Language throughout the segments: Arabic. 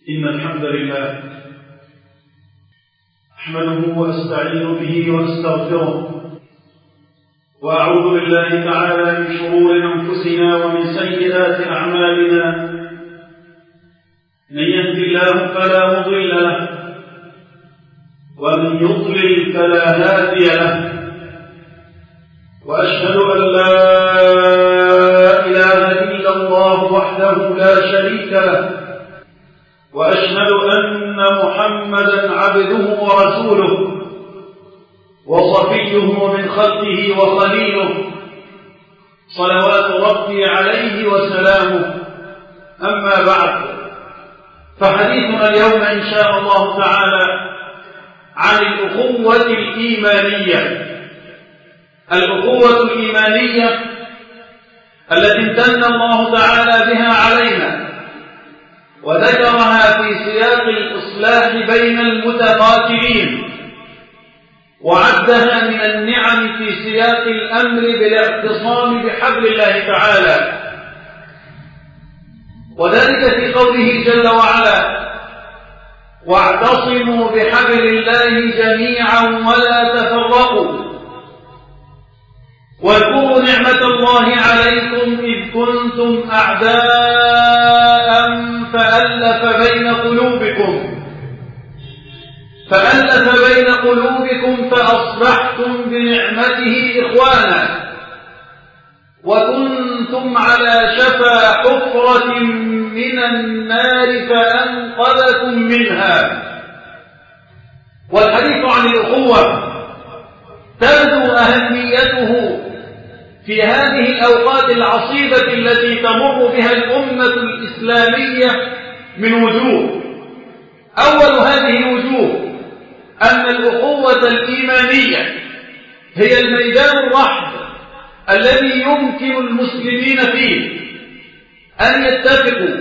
إن الحمد لله أحمده وأستعين به وأستغفره وأعوذ بالله تعالى من شرور أنفسنا ومن سيئات أعمالنا. من يهد الله فلا مضل له ومن يضلل فلا هادي له، وأشهد أن لا إله إلا الله وحده لا شريك له، وأشهد أن محمدا عبده ورسوله وصفيه من خلقه وخليله، صلوات ربي عليه وسلامه. أما بعد، فحديثنا اليوم إن شاء الله تعالى عن الأخوة الإيمانية. الأخوة الإيمانية التي امتن الله تعالى بها علينا وذكرها في سياق الإصلاح بين المتقاتلين، وعدها من النعم في سياق الأمر بالاعتصام بحبل الله تعالى، وذلك في قوله جل وعلا: واعتصموا بحبل الله جميعا ولا تفرقوا. واذكروا نعمة الله عليكم إذ كنتم أعداء فألف بين قلوبكم فأصبحتم بنعمته إخوانا، وكنتم على شفا حفرة من النار فأنقذكم منها. والحديث عن الأخوة تبدو أهميته في هذه الأوقات العصيبة التي تمر بها الأمة الإسلامية من وجوه. أول هذه الوجوه أن الأخوة الإيمانية هي الميدان الرحب الذي يمكن المسلمين فيه أن يتفقوا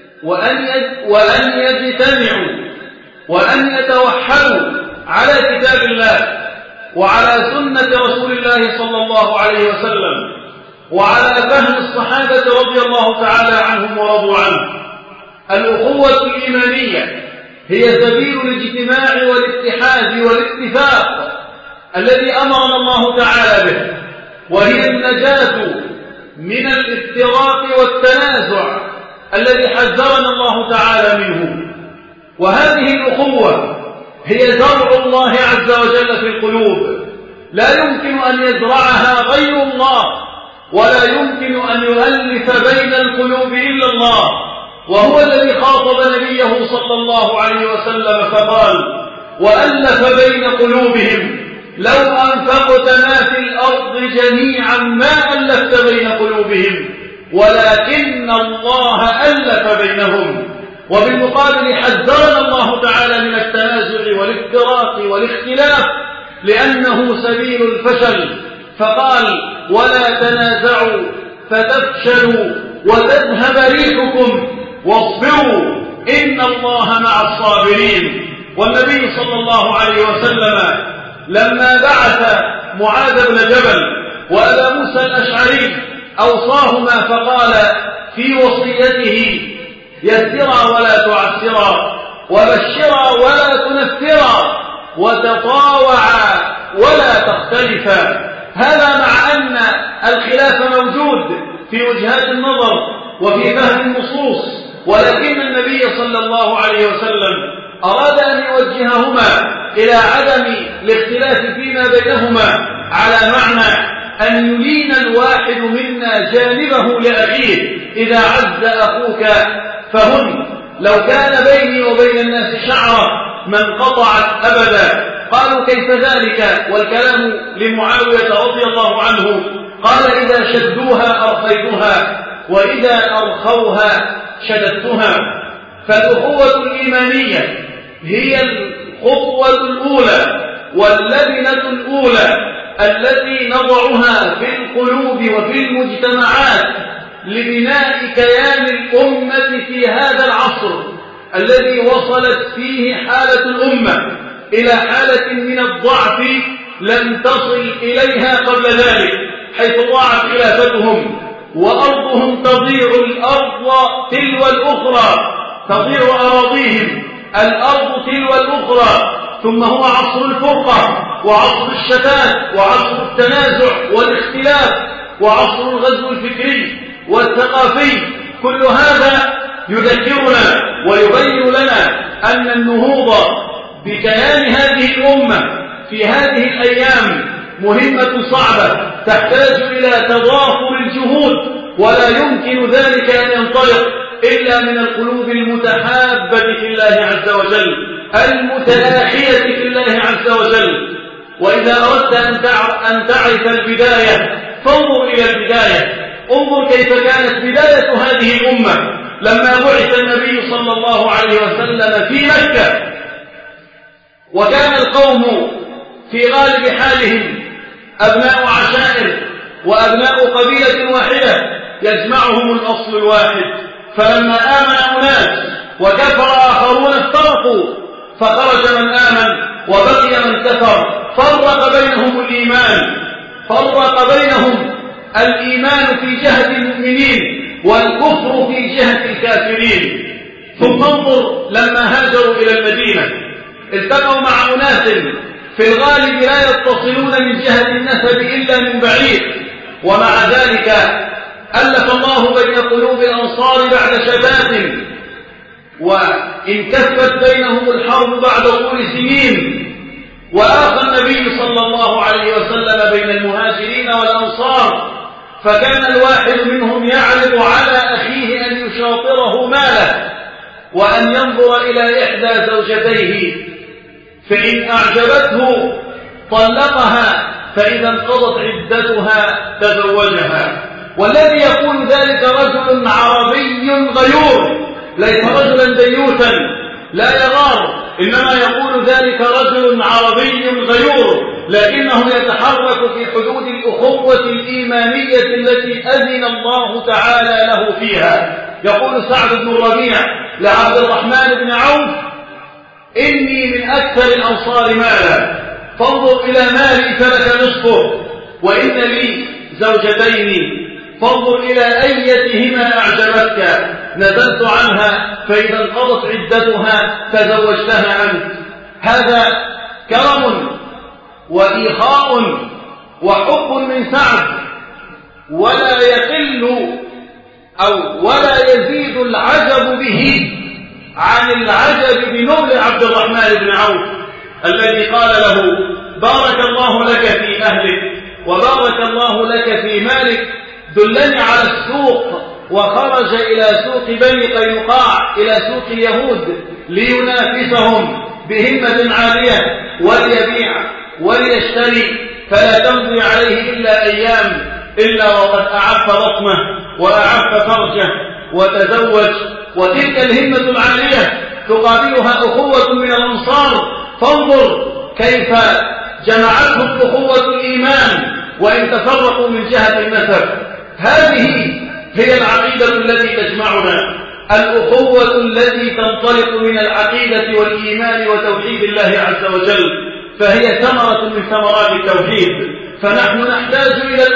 وأن يجتمعوا وأن يتوحدوا على كتاب الله وعلى سنة رسول الله صلى الله عليه وسلم وعلى فهم الصحابة رضي الله تعالى عنهم ورضوا عنه. الأخوة الإيمانية هي سبيل الاجتماع والاتحاد والاتفاق الذي أمرنا الله تعالى به، وهي النجاة من الافتراق والتنازع الذي حذرنا الله تعالى منه. وهذه الأخوة هي زرع الله عز وجل في القلوب، لا يمكن أن يزرعها غير الله، ولا يمكن أن يؤلف بين القلوب إلا الله، وهو الذي خاطب نبيه صلى الله عليه وسلم فقال: وألف بين قلوبهم لو أنفقت ما في الأرض جميعا ما ألفت بين قلوبهم ولكن الله ألف بينهم. وبالمقابل حذرنا الله تعالى من التنازع والافتراق والاختلاف لأنه سبيل الفشل، فقال: ولا تنازعوا فتفشلوا وتذهب ريحكم واصبروا إن الله مع الصابرين. والنبي صلى الله عليه وسلم لما بعث معاذ بن جبل وأبا موسى الأشعري أوصاهما فقال في وصيته: يسرا ولا تعسرا، وبشرا ولا تنفرا، وتطاوعا ولا تختلفا. هذا مع أن الخلاف موجود في وجهات النظر وفي فهم النصوص، ولكن النبي صلى الله عليه وسلم أراد أن يوجههما إلى عدم الاختلاف فيما بينهما، على معنى أن يلين الواحد منا جانبه لأخيه إذا عز أخوك فهن. لو كان بيني وبين الناس شعرة ما انقطعت أبدا. قالوا: كيف ذلك؟ والكلام لمعاوية رضي الله عنه، قال: إذا شدوها أرخيتها وإذا أرخوها شددتها. فالأخوة الإيمانية هي الخطوة الأولى واللبنة الأولى التي نضعها في القلوب وفي المجتمعات لبناء كيان الأمة في هذا العصر الذي وصلت فيه حالة الأمة إلى حالة من الضعف لم تصل إليها قبل ذلك، حيث ضاعت خلافتهم وأرضهم تضيع الأرض تلو الأخرى تضيع أراضيهم الأرض تلو الأخرى، ثم هو عصر الفرقة وعصر الشتات وعصر التنازع والاختلاف وعصر الغزو الفكري والثقافي. كل هذا يذكرنا ويبين لنا أن النهوض بكيان هذه الأمة في هذه الأيام مهمة صعبة تحتاج إلى تضافر الجهود، ولا يمكن ذلك أن ينطلق إلا من القلوب المتحابة في الله عز وجل المتآخية في الله عز وجل. وإذا أردت أن تعرف البداية فانظر إلى البداية، انظر كيف كانت بداية هذه الأمة لما بعث النبي صلى الله عليه وسلم في مكة، وكان القوم في غالب حالهم أبناء عشائر وأبناء قبيلة واحدة يجمعهم الأصل الواحد، فلما آمن أناس وكفر آخرون افترقوا، فخرج من آمن وبقي من كفر، فرق بينهم الإيمان في جهة المؤمنين والكفر في جهة الكافرين. ثم انظر لما هاجروا إلى المدينة التقوا مع أناس في الغالب لا يتصلون من جهة النسب إلا من بعيد، ومع ذلك ألف الله بين قلوب الأنصار بعد شتات، وانكفت بينهم الحرب بعد طول سنين، وآخى النبي صلى الله عليه وسلم بين المهاجرين والأنصار، فكان الواحد منهم يعرض على أخيه أن يشاطره ماله وأن ينظر إلى إحدى زوجتيه، فإن أعجبته طلقها، فإذا انقضت عدتها تزوجها. والذي يقول ذلك رجل عربي غيور، ليس رجلا ديوثا لا يغار، إنما يقول ذلك رجل عربي غيور، لكنه يتحرك في حدود الأخوة الإيمانية التي أذن الله تعالى له فيها. يقول سعد بن الربيع لعبد الرحمن بن عوف: إني من أكثر الأنصار مالا، فانظر إلى مالي فلك نصفه، وإن لي زوجتين فانظر إلى أيتهما أعجبتك نزلت عنها، فإذا انقضت عدتها تزوجتها أنت. هذا كرم وإيخاء وحب من سعد، ولا يقل ولا يزيد العجب به عن العجب بنبل عبد الرحمن بن عوف الذي قال له: بارك الله لك في أهلك وبارك الله لك في مالك، دلني على السوق. وخرج إلى سوق بني قينقاع إلى سوق اليهود لينافسهم بهمة عالية وليبيع وليشتري، فلا تمضي عليه إلا أيام إلا وقد أعف بطنه وأعف فرجه وتزوج. وتلك الهمة العالية تقابلها أخوة من الأنصار، فانظر كيف جمعتهم أخوة الإيمان وإن تفرقوا من جهة النسب. هذه هي العقيدة التي تجمعنا، الأخوة التي تنطلق من العقيدة والإيمان وتوحيد الله عز وجل، فهي ثمرة من ثمرات التوحيد. فنحن نحتاج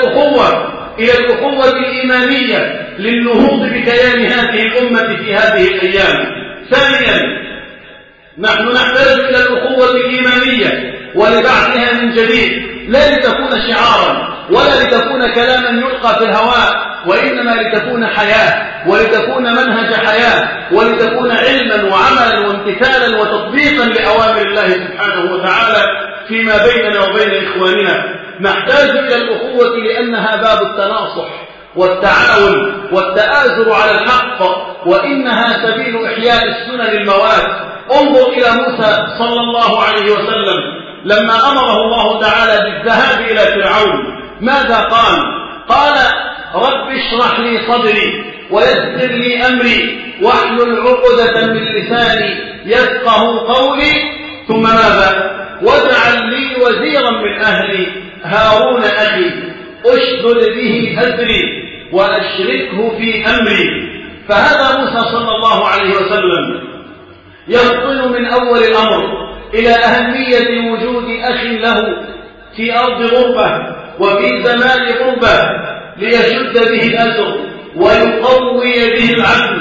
إلى الأخوة الإيمانية للنهوض بكيان هذه الأمة في هذه الأيام. ثانيا، نحن نحتاج إلى الأخوة الإيمانية ولبعثها من جديد، لا لتكون شعارا ولا لتكون كلاما يلقى في الهواء، وإنما لتكون حياة ولتكون منهج حياة ولتكون علما وعملا وامتثالا وتطبيقا لأوامر الله سبحانه وتعالى فيما بيننا وبين إخواننا. نحتاج إلى الأخوة لأنها باب التناصح والتعاون والتآزر على الحق، وإنها سبيل إحياء السنن المواد. انظر إلى موسى صلى الله عليه وسلم لما أمره الله تعالى بالذهاب إلى فرعون، ماذا قال؟ قال: رب اشرح لي صدري ويسر لي أمري واحلل عقدة من لساني يفقه قولي، ثم ماذا؟ واجعل لي وزيرا من أهلي هارون أخي أشدد به أزري وأشركه في أمري. فهذا موسى صلى الله عليه وسلم يفطن من أول الأمر إلى أهمية وجود أخ له في أرض غربة وفي زمان غربة ليشد به الأسر ويقوي به العدل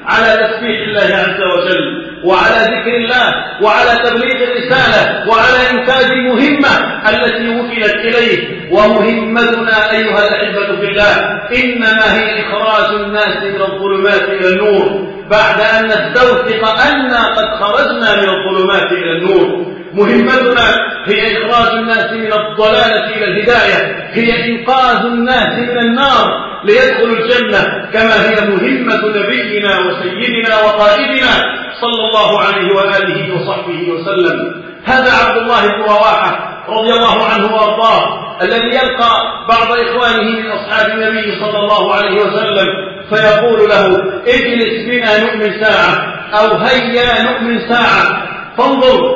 على تسبيح الله عز وجل وعلى ذكر الله وعلى تبليغ الرسالة وعلى إنفاذ المهمة التي وكلت إليه. ومهمتنا أيها الأحبة في الله إنما هي إخراج الناس من الظلمات إلى النور، بعد أن نستوثق أننا قد خرجنا من الظلمات إلى النور. مهمتنا هي إخراج الناس من الضلالة إلى الهداية، هي إنقاذ الناس من النار ليدخلوا الجنة، كما هي مهمة نبينا وسيدنا وقائدنا صلى الله عليه وآله وصحبه وسلم. هذا عبد الله بن رواحة رضي الله عنه وارضاه الذي يلقى بعض إخوانه من أصحاب النبي صلى الله عليه وسلم فيقول له: اجلس بنا نؤمن ساعة، أو هيا نؤمن ساعة. فانظر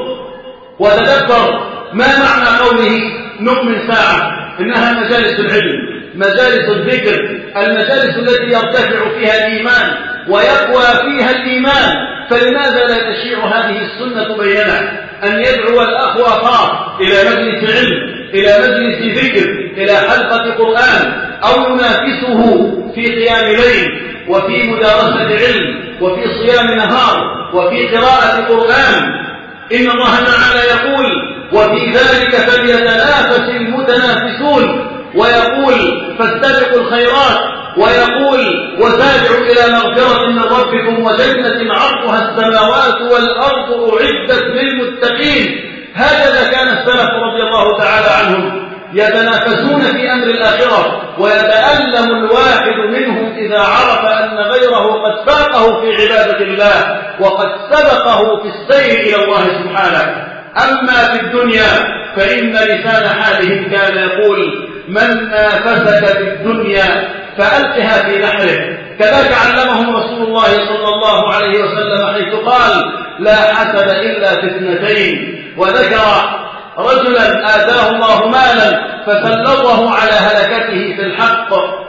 وتدبر ما معنى قوله نؤمن ساعة. إنها مجالس العلم، مجالس الذكر، المجالس التي يرتفع فيها الإيمان ويقوى فيها الإيمان. فلماذا لا تشيع هذه السنة بيننا أن يدعو الأخ أخاه إلى مجلس علم، إلى مجلس ذكر، إلى حلقة قرآن، أو ينافسه في قيام ليل وفي مدارسة علم وفي صيام نهار وفي قراءة قرآن. إن الله تعالى يقول: وفي ذلك فليتنافس المتنافسون، ويقول: فاستبقوا الخيرات، ويقول: وسارعوا إلى مغفرة من ربكم وجنة عرضها السماوات والأرض أعدت للمتقين. هكذا كان السلف رضي الله تعالى عنهم يتنافسون في أمر الآخرة، ويتألم الواحد منهم إذا عرف أن غيره قد فاقه في عبادة الله وقد سبقه في السير إلى الله سبحانه. أما في الدنيا فإن لسان حالهم كان يقول: من نافسك في الدنيا فألقها في نحره. كذلك علمهم رسول الله صلى الله عليه وسلم حيث قال: لا حسد إلا في اثنتين. وذكر رجلا آتاه الله مالا فسلطه على هلكته في الحق،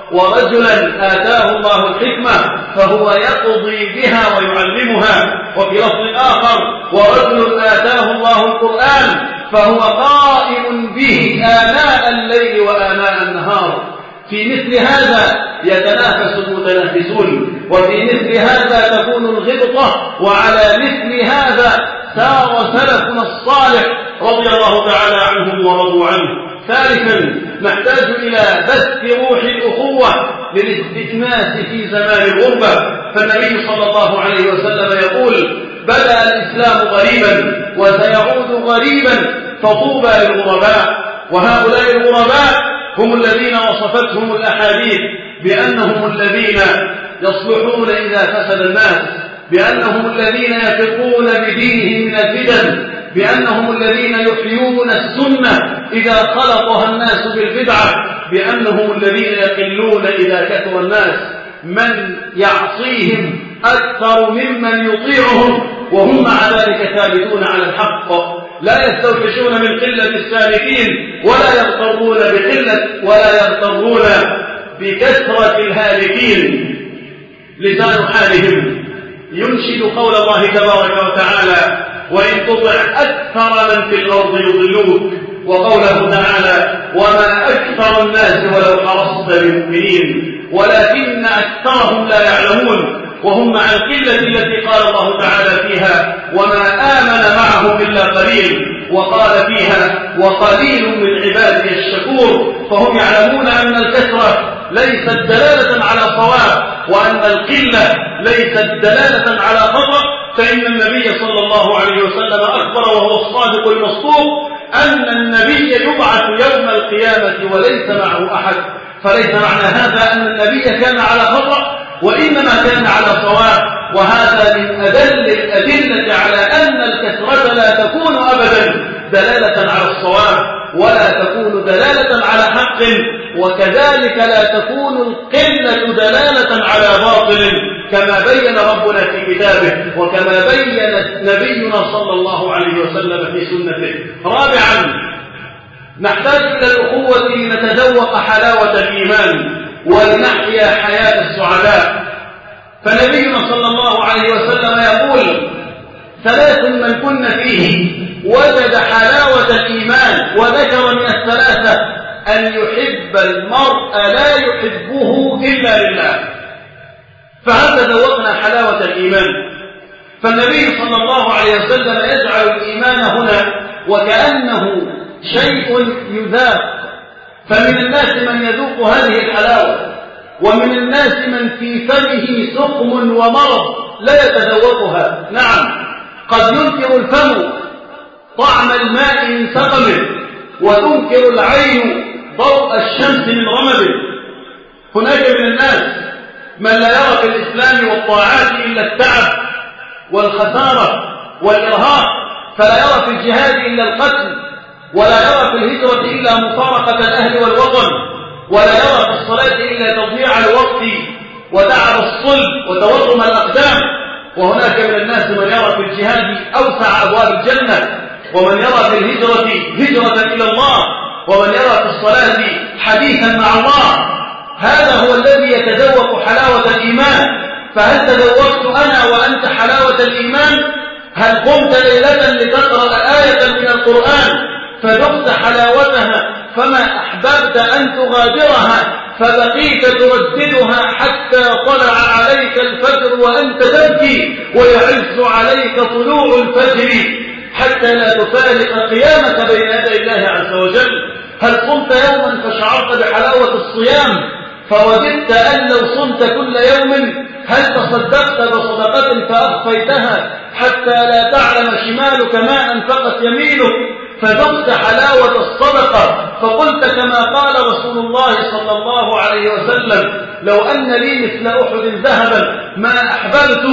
ورجلا آتاه الله الحكمة فهو يقضي بها ويعلمها. وفي لفظ آخر: ورجل آتاه الله القرآن فهو قائم به آناء الليل وآناء النهار. في مثل هذا يتنافس المتنافسون، وفي مثل هذا تكون الغبطة، وعلى مثل هذا سار سلفنا الصالح رضي الله تعالى عنهم ورضوا عنه. ثالثا نحتاج إلى بث روح الأخوة للاستئناس في زمان الغربة. فالنبي صلى الله عليه وسلم يقول: بدأ الإسلام غريبا وسيعود غريبا، فطوبى للغرباء. وهؤلاء الغرباء هم الذين وصفتهم الأحاديث بأنهم الذين يصلحون إذا فسد الناس، بأنهم الذين يثقون بدينهم من الفتن، بأنهم الذين يحيون السنة إذا خلطها الناس بالبدعة، بأنهم الذين يقلون إذا كثر الناس. من يعصيهم أكثر ممن يطيعهم، وهم مع ذلك ثابتون على الحق، لا يستوحشون من قلة السالكين ولا يغترون بكثرة الهالكين. لسان حالهم ينشد قول الله تبارك وتعالى: وإن تطع أكثر من في الأرض يضلوك، وقوله تعالى: وما أكثر الناس ولو حرصت بمؤمنين ولكن أكثرهم لا يعلمون. وهم مع القلة التي قال الله تعالى فيها: وما آمن معهم إلا قليل، وقال فيها: وقليل من عبادي الشكور. فهم يعلمون أن الكثرة ليست دلالة على صواب، وأن القلة ليست دلالة على خطأ. فإن النبي صلى الله عليه وسلم أخبر وهو الصادق المصدوق أن النبي يبعث يوم القيامة وليس معه أحد. فليس معنى هذا أن النبي كان على خطأ، وإنما كان على صواب. وهذا من أدل الأدلة على أن الكثرة لا تكون أبدا دلالة على الصواب، ولا تكون دلالة على حق، وكذلك لا تكون القلة دلالة على باطل، كما بين ربنا في كتابه، وكما بين نبينا صلى الله عليه وسلم في سنته. رابعا نحتاج إلى الأخوة لنتذوق حلاوة الإيمان ولنحيا حياة السعداء. فنبينا صلى الله عليه وسلم يقول: ثلاث من كن فيه وجد حلاوة الإيمان، وذكر من الثلاثة: أن يحب المرء لا يحبه إلا لله. فهل تذوقنا حلاوة الإيمان؟ فالنبي صلى الله عليه وسلم يجعل الإيمان هنا وكأنه شيء يذاق، فمن الناس من يذوق هذه الحلاوة، ومن الناس من في فمه سقم ومرض لا يتذوقها. نعم، قد ينكر الفم طعم الماء من سقمه، وتنكر العين ضوء الشمس من رمده. هناك من الناس من لا يرى في الإسلام والطاعات إلا التعب والخسارة والإرهاق، فلا يرى في الجهاد إلا القتل، ولا يرى في الهجرة إلا مفارقة الأهل والوطن، ولا يرى في الصلاة إلا تضييع الوقت وتعب الصلب وتورم الأقدام. وهناك من الناس من يرى في الجهاد أوسع أبواب الجنة، ومن يرى في الهجرة هجرة إلى الله، ومن يرى في الصلاة حديثا مع الله. هذا هو الذي يتذوق حلاوة الإيمان. فهل تذوقت أنا وأنت حلاوة الإيمان؟ هل قمت ليلة لتقرأ آية من القرآن فذقت حلاوتها فما أحببت أن تغادرها فبقيت ترددها حتى طلع عليك الفجر وأنت تبكي ويعز عليك طلوع الفجر حتى لا تفارق قيامك بين يدي الله عز وجل؟ هل صمت يوما فشعرت بحلاوة الصيام فوددت أن لو صمت كل يوم؟ هل تصدقت بصدقة فأخفيتها حتى لا تعلم شمالك ما أنفقت يمينك فذقت حلاوة الصدقة فقلت كما قال رسول الله صلى الله عليه وسلم: لو أن لي مثل أحد ذهبا ما أحببت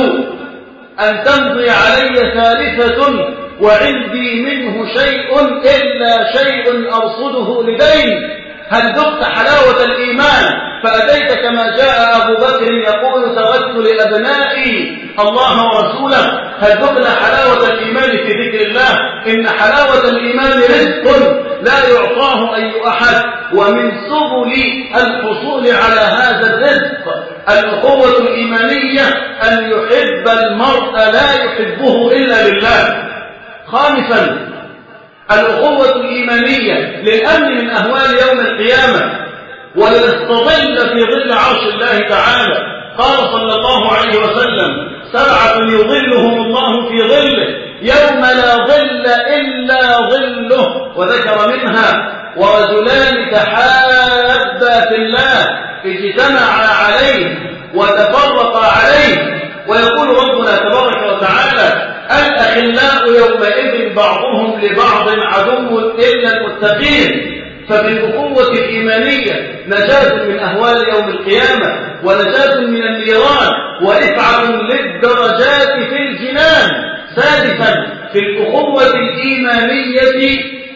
أن تمضي علي ثالثة وعندي منه شيء إلا شيء أرصده لدين. هل ذقت حلاوة الإيمان فأتيت كما جاء أبو بكر يقول: تركت لأبنائي الله ورسوله؟ هل ذقنا حلاوة الإيمان في ذكر الله؟ إن حلاوة الإيمان رزق لا يعطاه أي أحد، ومن سبل الحصول على هذا الرزق الأخوة الإيمانية أن يحب المرء لا يحبه إلا لله. خامسا، الأخوة الإيمانية للأمن من أهوال يوم القيامة ولنستظل في ظل عرش الله تعالى. قال صلى الله عليه وسلم: 7 يظلهم الله في ظله يوم لا ظل إلا ظله، وذكر منها: ورجلان تحابا في الله اجتمعا عليه وتفرقا عليه. ويقول ربنا تبارك وتعالى: الأخلاء يومئذ بعضهم لبعض عدو إلا المتقين. ففي الأخوة الإيمانية نجاة من أهوال يوم القيامة، ونجاة من النيران، ورفعة للدرجات في الجنان. سادسا، في الأخوة الإيمانية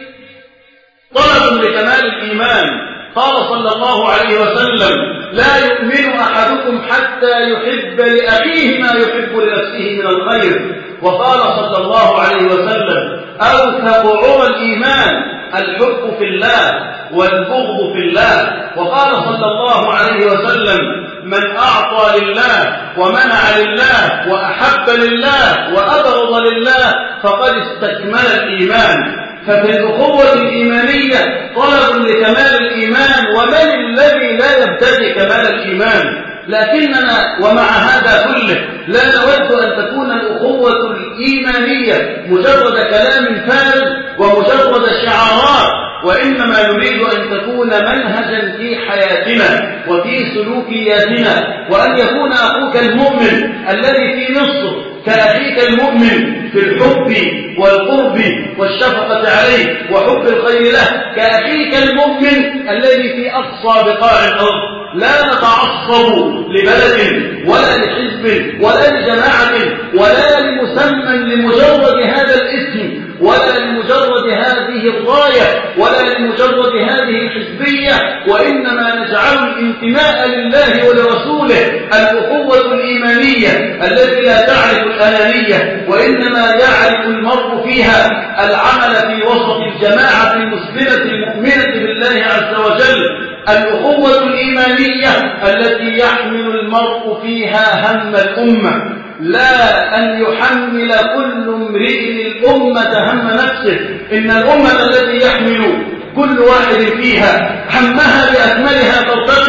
طلب لكمال الإيمان. قال صلى الله عليه وسلم: لا يؤمن أحدكم حتى يحب لأخيه ما يحب لنفسه من الخير. وقال صلى الله عليه وسلم: أوثق عرى الإيمان الحب في الله والبغض في الله. وقال صلى الله عليه وسلم: من أعطى لله ومنع لله وأحب لله وأبغض لله فقد استكمل الإيمان. ففي الأخوة الإيمانية طلب لكمال الإيمان، ومن الذي لا يبتغي كمال الإيمان؟ لكننا ومع هذا كله لا نود أن تكون الأخوة الإيمانية مجرد كلام فارغ ومجرد شعارات، وإنما نريد أن تكون منهجا في حياتنا وفي سلوكياتنا، وأن يكون أخوك المؤمن الذي في مصر كأخيك المؤمن في الحب والقرب والشفقة عليه وحب الخير له، كأخيك المؤمن الذي في أقصى بقاع الأرض. لا نتعصب لبلد ولا لحزب ولا لجماعة ولا لمسمى لمجرد هذا الاسم، ولا لمجرد هذه الراية، ولا لمجرد هذه الحزبية، وإنما نجعل الانتماء لله ولرسوله الأخوة الإيمانية التي لا تعرف الأنانية، وإنما يعرف المرء فيها العمل في وسط الجماعة المسلمة المؤمنة بالله عز وجل. الأخوة الإيمانية التي يحمل المرء فيها هم الأمة، لا أن يحمل كل امرئ الأمة هم نفسه. إن الأمة التي يحمل كل واحد فيها همها بأكملها ترتقي،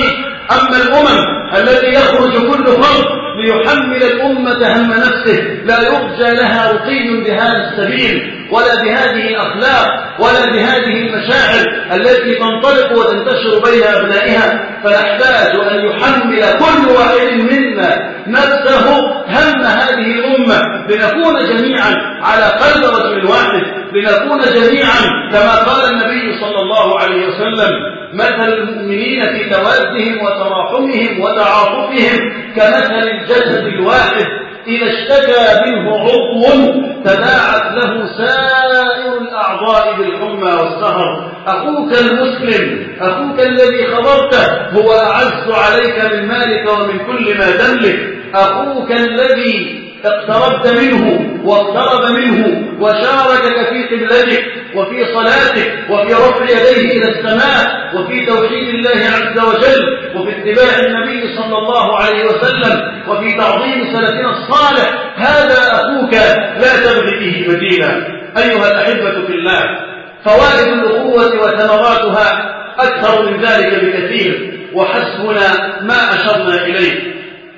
أما الأمم التي يخرج كل فرد ليحمل الأمة هم نفسه لا يرجى لها رقي بهذا السبيل ولا بهذه الأخلاق ولا بهذه المشاعر التي تنطلق وتنتشر بين أبنائها، فنحتاج أن يحمل كل واحد منا نفسه هم هذه الأمة لنكون جميعا على قلب رجل واحد، لنكون جميعا كما قال النبي صلى الله عليه وسلم: مثل المؤمنين في توادهم وتراحمهم وتعاطفهم كمثل الجسد الواحد إذا اشتكى منه عضو تداعت له سائر الأعضاء بالحمى والسهر. أخوك المسلم، أخوك الذي خبرته هو أعز عليك من مالك ومن كل ما تملك. أخوك الذي اقتربت منه واقترب منه وشاركك في قبلتك وفي صلاتك وفي رفع يديه إلى السماء وفي توحيد الله عز وجل وفي اتباع النبي صلى الله عليه وسلم وفي تعظيم سلفنا الصالح، هذا أخوك لا تبغي به بديلا. أيها الأحبة في الله، فوائد الأخوة وثمراتها أكثر من ذلك بكثير، وحسبنا ما أشرنا إليه.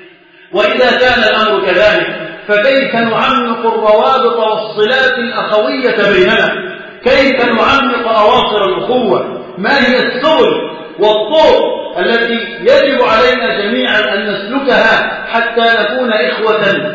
وإذا كان الأمر كذلك فكيف نعمق الروابط والصلات الأخوية بيننا؟ كيف نعمق أواصر الأخوة؟ ما هي السبل والطرق التي يجب علينا جميعا أن نسلكها حتى نكون إخوة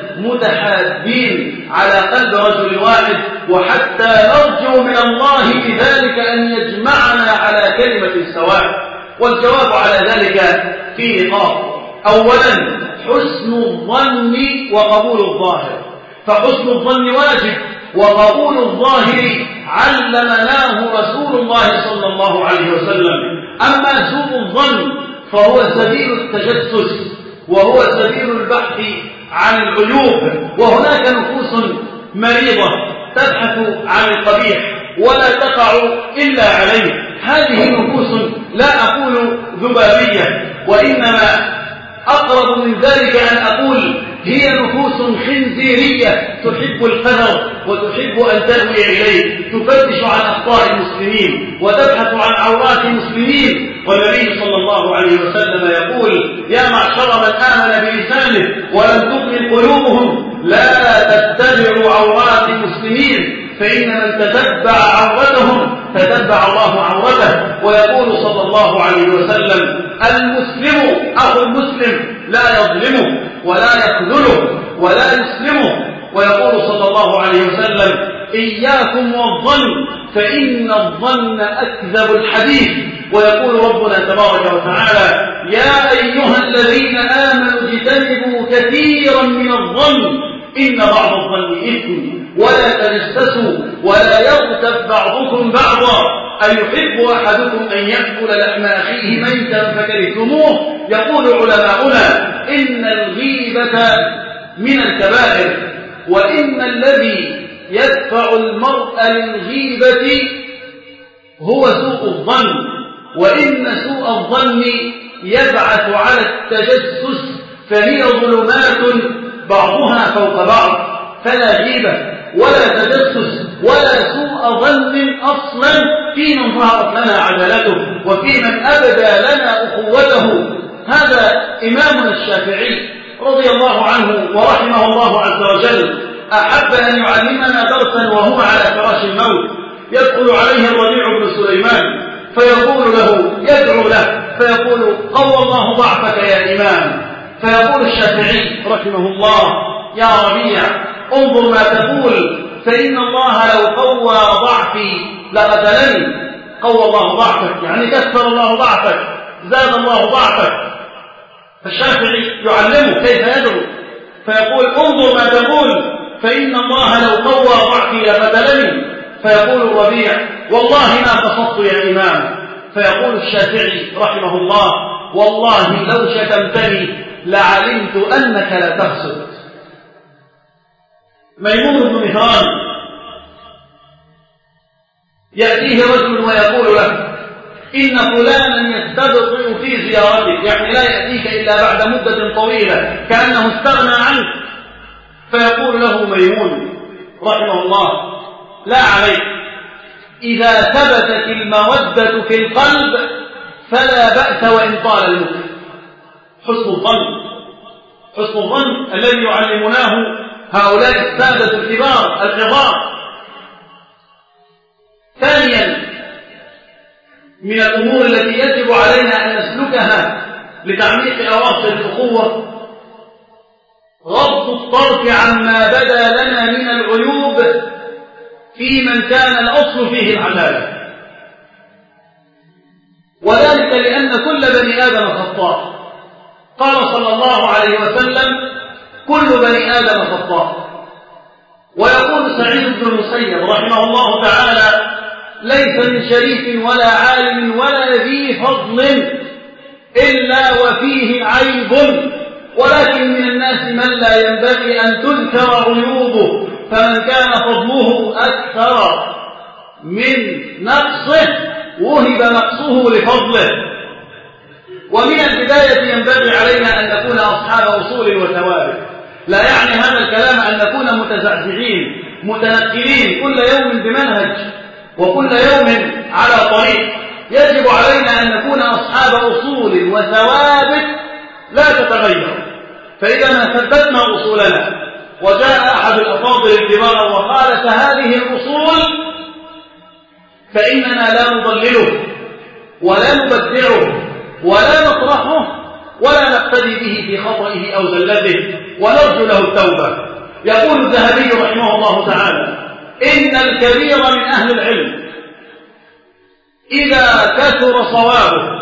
متحابين على قلب رجل واحد، وحتى نرجو من الله بذلك أن يجمعنا على كلمة سواء؟ والجواب على ذلك في نقاط. أولا، حسن الظن وقبول الظاهر، فحسن الظن واجب، وقبول الظاهر علمناه رسول الله صلى الله عليه وسلم. أما سوء الظن فهو سبيل التجسس، وهو سبيل البحث عن العيوب، وهناك نفوس مريضة تبحث عن القبيح ولا تقع إلا عليه. هذه نفوس لا أقول ذبابية، وإنما أقرب من ذلك أن أقول هي نفوس خنزيرية تحب القدر وتحب أن تأوي إليه، تفتش عن أخطاء المسلمين وتبحث عن عورات المسلمين. والنبي صلى الله عليه وسلم يقول: يا معشر من آمن بلسانه ولم تؤمن قلوبهم لا تتبعوا عورات المسلمين، فإن من تتبع عورتهم تتبع الله عورته. ويقول صلى الله عليه وسلم: المسلم أخو المسلم لا يظلمه ولا يخذله ولا يسلمه. ويقول صلى الله عليه وسلم: إياكم والظن فإن الظن أكذب الحديث. ويقول ربنا تبارك وتعالى: يا أيها الذين آمنوا اجتنبوا كثيرا من الظن إن بعض الظن إثم ولا تجسسوا ولا يغتب بعضكم بعضا أيحب أحدكم أن يأكل لحم أخيه ميتا فكرهتموه. يقول علماؤنا: إن الغيبة من الكبائر، وإن الذي يدفع المرء للغيبة هو سوء الظن، وإن سوء الظن يبعث على التجسس، فهي ظلمات بعضها فوق بعض. فلا غيبة ولا تجسس ولا سوء ظن أصلا في من ظهرت لنا عدالته وفي من أبدى لنا أخوته. هذا إمامنا الشافعي رضي الله عنه ورحمه الله عز وجل أحب أن يعلمنا درسا وهو على فراش الموت. يدخل عليه الربيع بن سليمان فيقول له، يدعو له فيقول: قوى الله ضعفك يا إمام. فيقول الشافعي رحمه الله: يا ربيع، انظر ما تقول، فإن الله لو قوى ضعفي لقتلني. قوى الله ضعفك يعني كثر الله ضعفك، زاد الله ضعفك. فالشافعي يعلمه كيف يدعو، فيقول: انظر ما تقول، فإن الله لو قوى ضعفي لقتلني. فيقول الربيع: والله ما قصدت يا إمام. فيقول الشافعي رحمه الله: والله لو شتمتني لعلمت أنك لا تقصد. ميمون بن مهران يأتيه رجل ويقول له: إن فلانا يستبطئ في زيارتك، يعني لا يأتيك إلا بعد مدة طويلة كأنه استغنى عنك. فيقول له ميمون رحمه الله: لا عليك، إذا ثبتت المودة في القلب فلا بأس وإن طال المكر. حسن الظن، حسن الظن الذي يعلمناه هؤلاء السادة الكبار العظام. ثانيا من الأمور التي يجب علينا أن نسلكها لتعميق أواصر الأخوة غض الطرف عما بدا لنا من العيوب في من كان الأصل فيه العدالة، وذلك لأن كل بني آدم خطاء. قال صلى الله عليه وسلم: كل بني آدم خطاء. ويقول سعيد بن المسيب رحمه الله تعالى: ليس من شريف ولا عالم ولا ذي فضل إلا وفيه عيب، ولكن من الناس من لا ينبغي أن تذكر عيوبه، فمن كان فضله أكثر من نقصه وهب نقصه لفضله. ومن البداية ينبغي علينا أن نكون أصحاب أصول وثوابت. لا يعني هذا الكلام أن نكون متزعزعين متنقلين كل يوم بمنهج وكل يوم على طريق. يجب علينا أن نكون أصحاب أصول وثوابت لا تتغير. فإذا ما ثبتنا أصولنا وجاء أحد الأفاضل الكبار وخالف هذه الأصول فإننا لا نضلله ولا نبدعه ولا نطرحه ولا نقتدي به في خطئه أو زلته ونرجو له التوبة. يقول الذهبي رحمه الله تعالى: إن الكبير من أهل العلم إذا كثر صوابه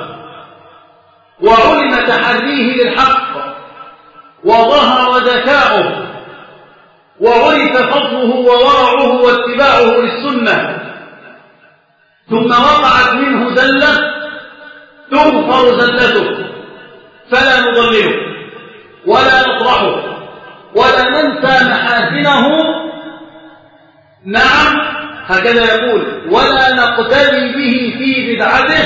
وعلم تحريه للحق وظهر ذكاؤه وعرف فضله وورعه واتباعه للسنة ثم وقعت منه زلة تغفر زلته، فلا نضلله ولا نطرحه ولا ننسى محاسنه. نعم هكذا يقول: ولا نقتدي به في بدعته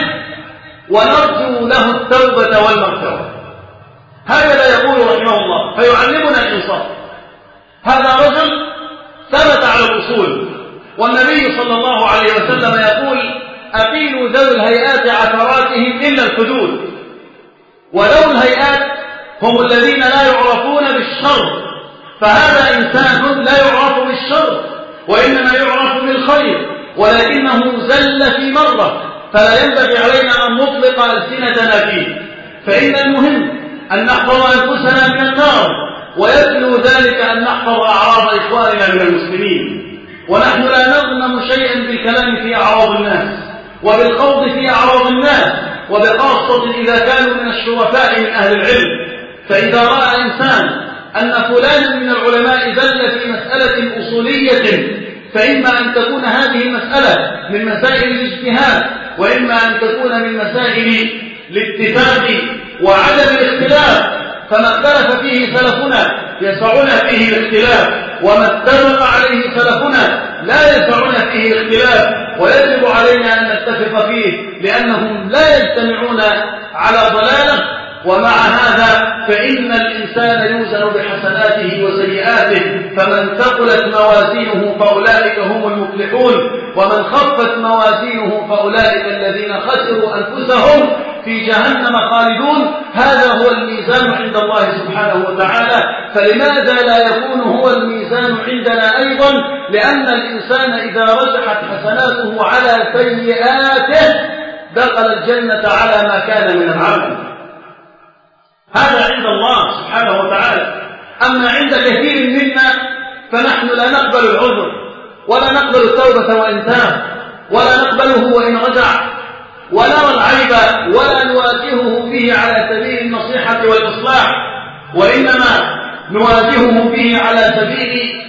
ونرجو له التوبة والمغفرة. هكذا يقول رحمه الله، فيعلمنا الإنصاف. هذا رجل ثبت على الأصول، والنبي صلى الله عليه وسلم يقول: أقيلوا ذوي الهيئات عثراتهم إلا الحدود. وذوي الهيئات هم الذين لا يعرفون بالشر، فهذا إنسان لا يعرف بالشر وإنما يعرف بالخير، ولكنه زل في مرة، فلا ينبغي علينا أن نطلق ألسنتنا فيه. فإن المهم أن نحفظ أنفسنا من النار، ويتلو ذلك أن نحفظ أعراض إخواننا من المسلمين. ونحن لا نغنم شيئا بالكلام في أعراض الناس وبالخوض في أعراض الناس، وبخاصة إذا كانوا من الشرفاء من أهل العلم. فإذا رأى إنسان أن فلانا من العلماء زل في مسألة أصولية، فإما أن تكون هذه المسألة من مسائل الاجتهاد، وإما أن تكون من مسائل الاتفاق وعدم الاختلاف. فما اختلف فيه سلفنا يسعنا فيه الاختلاف، وما اتفق عليه سلفنا لا يسعنا فيه الاختلاف، ويجب علينا أن نتفق فيه لأنهم لا يجتمعون على ضلالة. ومع هذا فإن الإنسان يوزن بحسناته وسيئاته، فمن ثقلت موازينه فأولئك هم المفلحون، ومن خفت موازينه فأولئك الذين خسروا أنفسهم في جهنم خالدون. هذا هو الميزان عند الله سبحانه وتعالى. فلماذا لا يكون هو الميزان عندنا أيضا؟ لأن الإنسان إذا رجحت حسناته على سيئاته دخل الجنة على ما كان من العمل. هذا عند الله سبحانه وتعالى. أما عند كثير منا فنحن لا نقبل العذر ولا نقبل التوبة وإن تاب، ولا نقبله وإن رجع، ونرى العيب ولا نواجهه فيه على سبيل النصيحة والإصلاح، وإنما نواجهه فيه على سبيل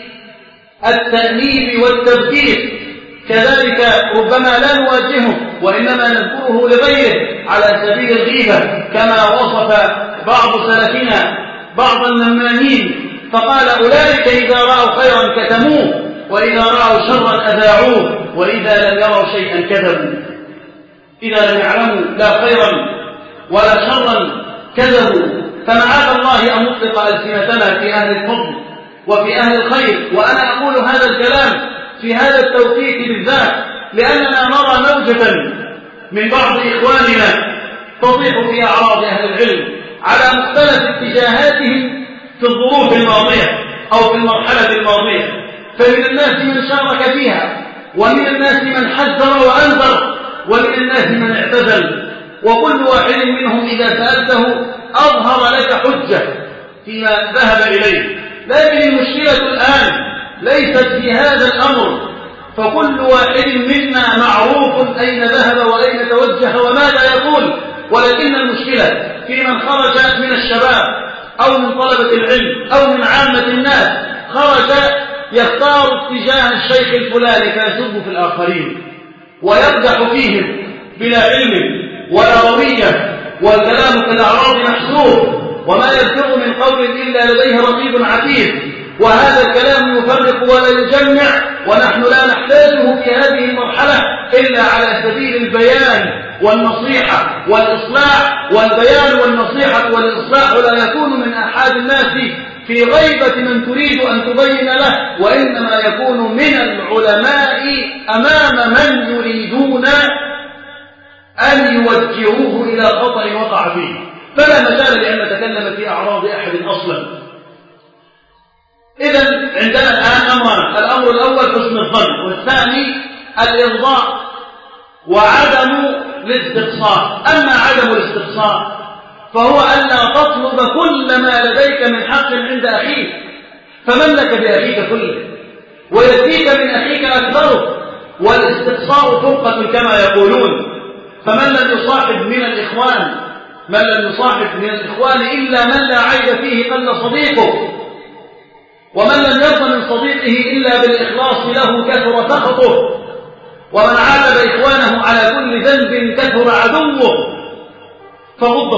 التأنيب والتبكير. كذلك ربما لا نواجهه وإنما نذكره لغيره على سبيل الغيبة، كما وصف بعض سلفنا بعض النمامين فقال: أولئك إذا رأوا خيرا كتموه، وإذا رأوا شرا أذاعوه، وإذا لم يروا شيئا كذبوا. إذا لم يعلموا لا خيرا ولا شرا كذبوا. فمعاذ الله أن نطلق ألسنتنا في أهل الفضل وفي أهل الخير. وأنا أقول هذا الكلام في هذا التوقيت بالذات لأننا نرى موجة من بعض إخواننا تضيق في أعراض أهل العلم على مختلف اتجاهاتهم في الظروف الماضية أو في المرحلة الماضية، فمن الناس من شارك فيها، ومن الناس من حذر وأنذر، ومن الناس من اعتزل، وكل واحد منهم إذا سألته أظهر لك حجة فيما ذهب إليه. لكن المشكلة الآن ليست في هذا الأمر، فكل واحد منا معروف أين ذهب وأين توجه وماذا يقول، ولكن المشكلة في من خرج من الشباب أو من طلبة العلم أو من عامة الناس، خرج يختار اتجاه الشيخ الفلاني فيسب في الآخرين ويقدح فيهم بلا علم ولا روية، والكلام كالأعراض محسوب، وما يلفظ من قول إلا لديه رقيب عتيد، وهذا الكلام يفرق ولا يجمع، ونحن لا نحتاجه في هذه المرحلة إلا على سبيل البيان والنصيحة والإصلاح. والبيان والنصيحة والإصلاح لا يكون من أحد الناس في غيبة من تريد أن تبين له، وإنما يكون من العلماء أمام من يريدون أن يوجهوه إلى خطأ وقع فيه، فلا مجال لأن نتكلم في أعراض أحد أصلا. إذن عندنا الآن أمران: الأمر الأول حسن الظن، والثاني الإرضاء وعدم الاستقصاء. أما عدم الاستقصاء فهو ألا تطلب كل ما لديك من حق عند أخيك، فمن لك بأخيك كله ويأتيك من أخيك أكثره، والاستقصاء فرقة كما يقولون. فمن لم يصاحب من الإخوان إلا من لا عيب فيه قل صديقه، ومن لم يرضى من صديقه إلا بالإخلاص له كثر سخطه، ومن عاتب إخوانه على كل ذنب كثر عدوه. فغض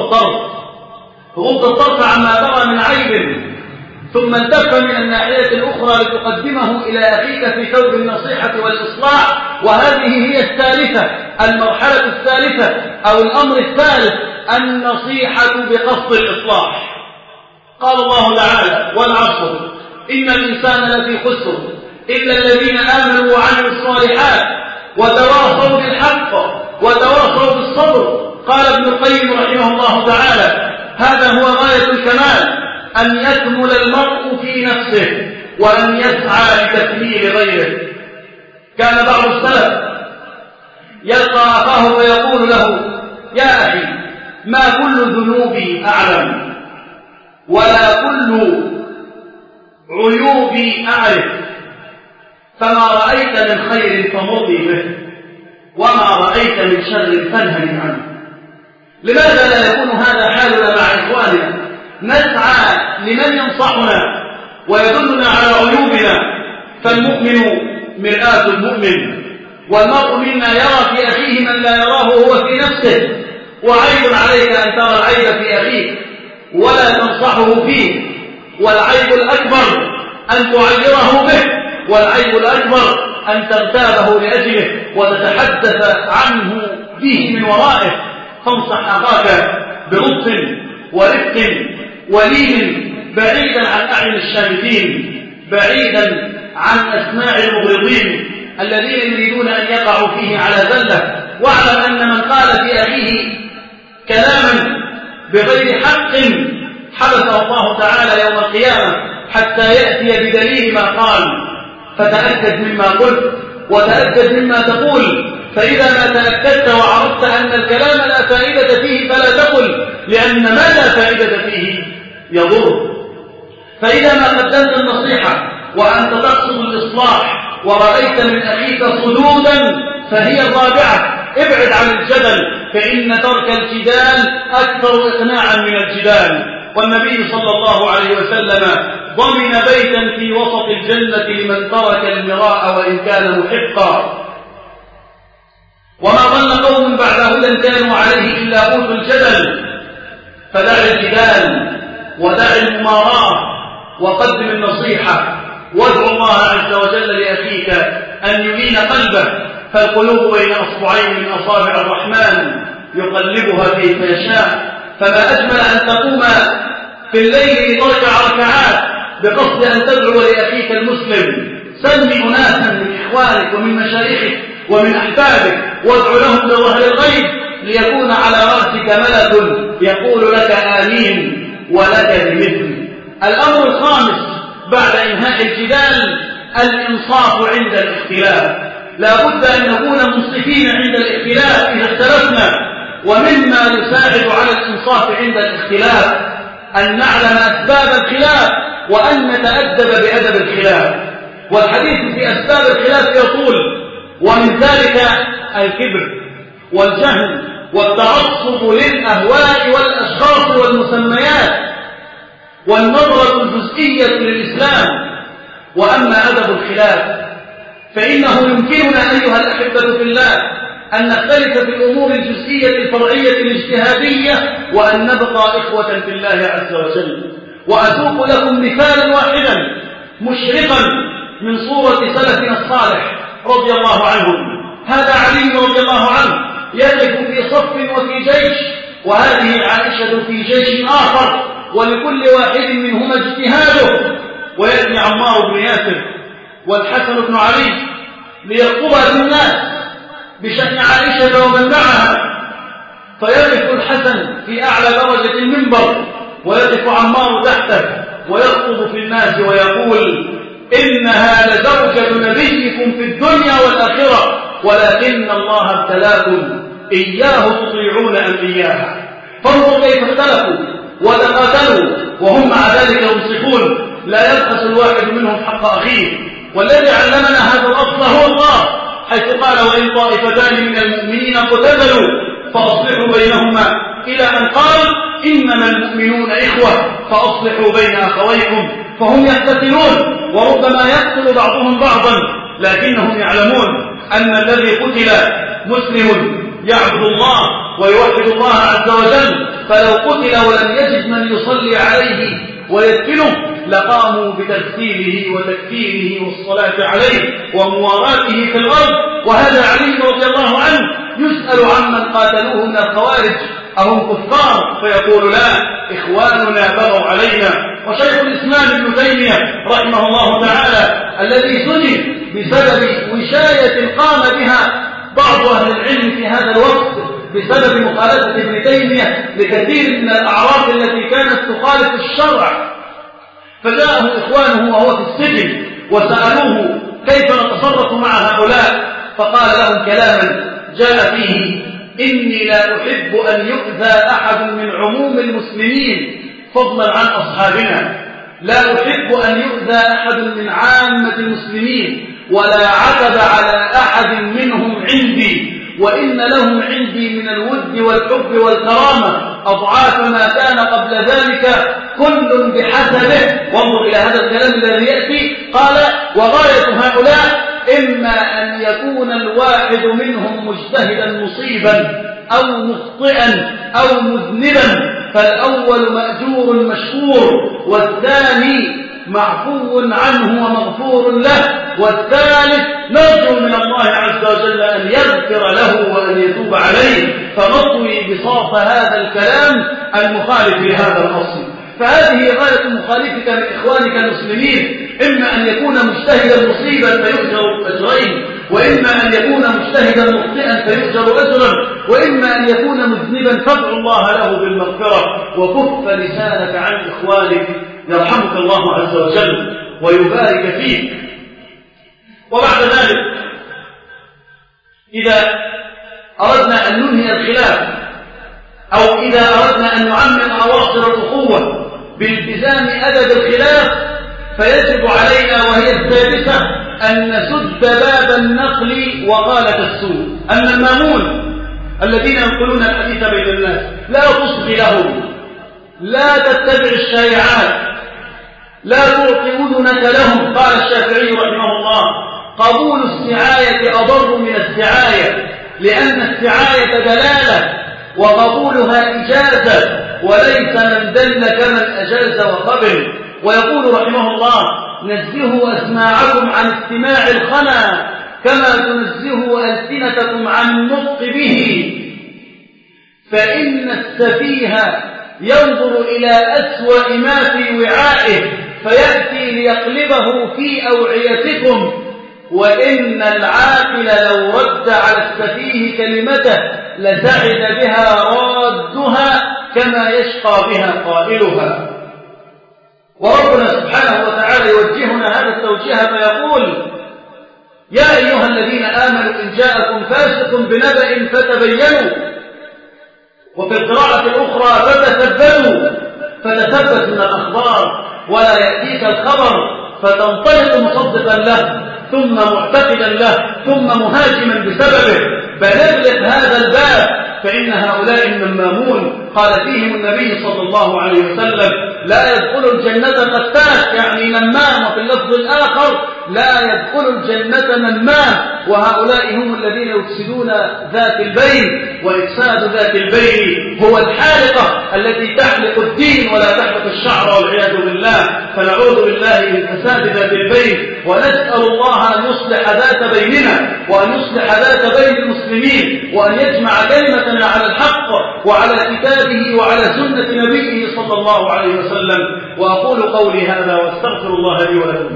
الطرف عما ترى من عيب، ثم التف من الناحية الأخرى لتقدمه إلى أخيك في ثوب النصيحة والإصلاح. وهذه هي الثالثة، المرحلة الثالثة أو الأمر الثالث، النصيحة بقصد الإصلاح. قال الله تعالى: والعصر إن الإنسان لفي خسر إلا الذين آمنوا وعملوا الصالحات وتواصوا بالحق وتواصوا بالصبر. قال ابن القيم رحمه الله تعالى: هذا هو غاية الكمال، أن يكمل المرء في نفسه وأن يسعى لتكميل غيره. كان بعض السلف يلقى أخاه فيقول له: يا أخي، ما كل ذنوبي أعلم ولا كل عيوبي أعرف، فما رأيت من خير فمرضي به وما رأيت من شر فانهني عنه. لماذا لا يكون هذا حالنا مع إخواننا؟ نسعى لمن ينصحنا ويدلنا على عيوبنا، فالمؤمن مرآة المؤمن، والمرء منا يرى في أخيه من لا يراه هو في نفسه، وعيب عليك أن ترى العيب في أخيك ولا تنصحه فيه، والعيب الأكبر أن تعيره به، والعيب الأكبر أن تغتابه لأجله وتتحدث عنه به من ورائه. فانصح أخاك بلطف ورفق ولين، بعيدا عن أعين الشامتين، بعيدا عن أسماع المغرضين الذين يريدون أن يقعوا فيه على ذلة. واعلم أن من قال في أخيه كلاما بغير حق حبسه الله تعالى يوم القيامة حتى يأتي بدليل ما قال. فتأكد مما قلت وتأكد مما تقول، فإذا ما تأكدت وعرفت أن الكلام لا فائدة فيه فلا تقل، لأن ما لا فائدة فيه يضر. فإذا ما قدمت النصيحة وأنت تقصد الإصلاح ورأيت من أخيك صدودا فهي الرابعة: ابعد عن الجدل، فإن ترك الجدال أكثر إقناعا من الجدال. والنبي صلى الله عليه وسلم ضمن بيتا في وسط الجنة لمن ترك المراء وإن كان محقا. وما ظن قوم بعد هدى كانوا عليه إلا أوتوا الجدل، فدع الجدال ودع المماراة وقدم النصيحة، وادعو الله عز وجل لأخيك أن يلين قلبه، فالقلوب بين أصبعين من أصابع الرحمن يقلبها كيف يشاء. فما أجمل أن تقوم في الليل لتركع ركعات بقصد أن تدعو لأخيك المسلم. سمي أناسا من إخوانك ومن مشايخك ومن أحبابك وادعو لهم بظهر الغيب، ليكون على رأسك ملك يقول لك آمين ولك بمثل. الأمر الخامس بعد إنهاء الجدال الإنصاف عند الاختلاف. لا بد أن نكون منصفين عند الاختلاف إذا اختلفنا، ومما يساعد على الإنصاف عند الاختلاف أن نعلم أسباب الخلاف وأن نتأدب بأدب الخلاف. والحديث في أسباب الخلاف يطول، ومن ذلك الكبر والجهل والتعصب للأهواء والأشخاص والمسميات والنظرة الجزئية للإسلام. وأما أدب الخلاف فإنه يمكننا أيها الأحبة في الله أن نختلف في الأمور الجزئية الفرعية الاجتهادية وأن نبقى إخوة في الله عز وجل. وأسوق لكم مثالا واحدا مشرقا من صورة سلفنا الصالح رضي الله عنهم. هذا علي رضي الله عنه يقف في صف وفي جيش، وهذه عائشة في جيش آخر، ولكل واحد منهما اجتهاده. ويأتي عمار بن ياسر والحسن بن علي ليخطبا بالناس بشأن عائشة ومن معها، فيقف الحسن في أعلى درجة المنبر ويقف عمار تحته ويخطب في الناس ويقول: إنها لزوجة نبيكم في الدنيا والآخرة، ولكن الله ابتلاكم إياه تطيعون أم إياها. فانظر كيف اختلفوا وتقاتلوا وهم مع ذلك ينصفون، لا يبخس الواحد منهم حق أخيه. والذي علمنا هذا الأصل هو الله، حيث قال: وإن طائفتان من المؤمنين اقتتلوا فأصلحوا بينهما، إلى أن قال: إنما المؤمنون إخوة فأصلحوا بين أخويكم. فهم يقتتلون وربما يقتل بعضهم بعضا، لكنهم يعلمون أن الذي قتل مسلم يعبد الله ويوحد الله عز وجل، فلو قتل ولم يجد من يصلي عليه ويدفنه لقاموا بتغسيله وتكفيره والصلاة عليه ومواراته في الأرض. وهذا علي رضي الله عنه يسأل عمن قاتلوه من الخوارج: أهم كفار؟ فيقول: لا، إخواننا بغوا علينا. وشيخ الإسلام ابن تيمية رحمه الله تعالى الذي سجن بسبب وشاية قام بها بعض أهل العلم في هذا الوقت بسبب مخالفة ابن تيمية لكثير من الأعراف التي كانت تخالف الشرع، فجاءه إخوانه وهو في السجن وسألوه: كيف نتصرف مع هؤلاء؟ فقال لهم كلاما جاء فيه: إني لا أحب أن يؤذى أحد من عموم المسلمين فضلا عن أصحابنا، لا أحب أن يؤذى أحد من عامة المسلمين، ولا عتب على أحد منهم عندي، وإن لهم عندي من الود والحب والكرامة أضعاف ما كان قبل ذلك، كل بحسبه. وانظر إلى هذا الكلام الذي يأتي، قال: وغاية هؤلاء إما أن يكون الواحد منهم مجتهدا مصيبا أو مخطئا أو مذنبا، فالأول مأجور مشكور، والثاني معفو عنه ومغفور له، والثالث نرجو من الله عز وجل أن يغفر له وأن يتوب عليه. فنطوي بساط هذا الكلام المخالف لهذا الأصل. فهذه غاية مخالفك من إخوانك المسلمين: إما أن يكون مجتهدا مصيبا فيؤجر أجرين، وإما أن يكون مجتهدا مخطئا فيؤجر أجرا، وإما أن يكون مذنبا فادعو الله له بالمغفرة وكف لسانك عن إخوانك يرحمك الله عز وجل ويبارك فيك. وبعد ذلك إذا أردنا أن ننهي الخلاف أو إذا أردنا أن نعمق أواصر الأخوة بالتزام أدب الخلاف فيجب علينا، وهي السادسة، أن نسد باب النقل وقالة السوء. أن المامون الذين ينقلون الحديث بين الناس لا تصغي لهم، لا تتبع الشائعات، لا تعطي أذنك لهم. قال الشافعي رحمه الله: قبول السعاية أضر من السعاية، لأن السعاية دلالة وقبولها إجازة، وليس من دل كمن أجاز وقبل. ويقول رحمه الله: نزهوا أسماعكم عن استماع الخنا كما تنزهوا ألسنتكم عن النطق به، فإن السفيه ينظر إلى أسوأ ما في وعائه فيأتي ليقلبه في أوعيتكم، وإن العاقل لو رد على السفيه كلمته لسعد بها رادها كما يشقى بها قائلها. وربنا سبحانه وتعالى يوجهنا هذا التوجيه فيقول: يا أيها الذين آمنوا إن جاءكم فاسق بنبأ فتبينوا، وفي القراءة الأخرى فتثبت من الأخبار، ولا يأتيك الخبر فتنطلق مصدقا له ثم معتقدا له ثم مهاجما بسببه، بل اغلق هذا الباب فإن هؤلاء النمامون قال فيهم النبي صلى الله عليه وسلم: لا يدخل الجنة قتات، يعني نمام، وفي اللفظ الآخر: لا يدخل الجنة نمام. وهؤلاء هم الذين يفسدون ذات البين، وإفساد ذات البين هو الحالقة التي تحلق الدين ولا تحلق الشعر والعياذ بالله. فنعوذ بالله من فساد ذات البين، ونسأل الله أن يصلح ذات بيننا، وأن يصلح ذات بين المسلمين، وأن يجمع كلمتنا على الحق وعلى كتابه وعلى سنة نبيه صلى الله عليه وسلم. وأقول قولي هذا واستغفر الله لي ولكم.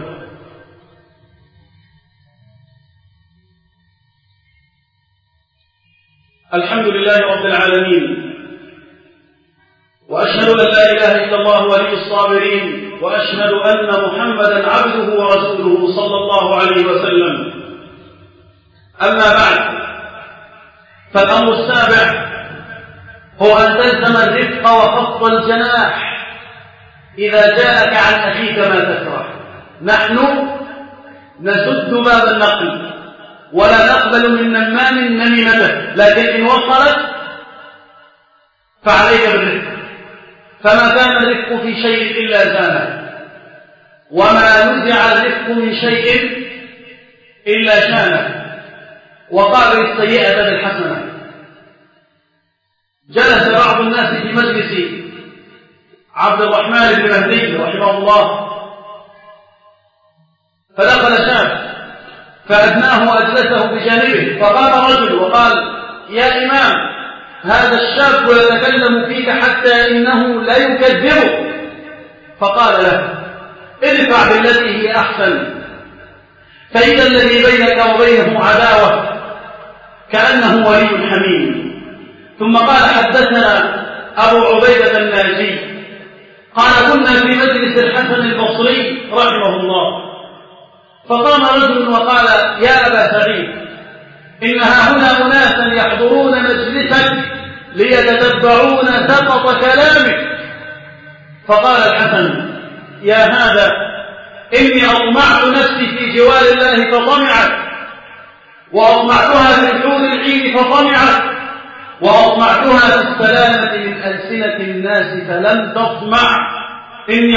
الحمد لله رب العالمين، وأشهد أن لا إله إلا الله ولي الصابرين، وأشهد أن محمدا عبده ورسوله صلى الله عليه وسلم. أما بعد، فالأمر السابع هو أن تلزم الرفق وخفض الجناح إذا جاءك عن أخيك ما تكره. نحن نسد باب النقل ولا نقبل من نمام نميمته، لكن إن وصلت فعليك بالرفق، فما كان الرفق في شيء إلا زانه، وما نزع الرفق من شيء إلا شانه، وقابل السيئة بالحسنة. جلس بعض الناس في مجلس عبد الرحمن بن مهدي رحمه الله، فدخل شاب فأدناه وأجلسه بجانبه، فقام رجل وقال: يا إمام، هذا الشاب يتكلم فيك حتى إنه لا يكذبه. فقال له: ادفع بالتي هي أحسن، فإذا الذي بينك وبينه عداوة كأنه ولي حميم. ثم قال: حدثنا أبو عبيدة الناجي قال: كنا في مجلس الحسن البصري رحمه الله، فقام رجل وقال: يا أبا سعيد، إن هنا أناسا يحضرون مجلسك ليتتبعون سقط كلامك. فقال الحسن: يا هذا، إني أطمعت نفسي في جوار الله فطمعت، وأطمعتها في الحور العين فطمعت، وأطمعتها في السلامة من ألسنة الناس فلم تطمع. إني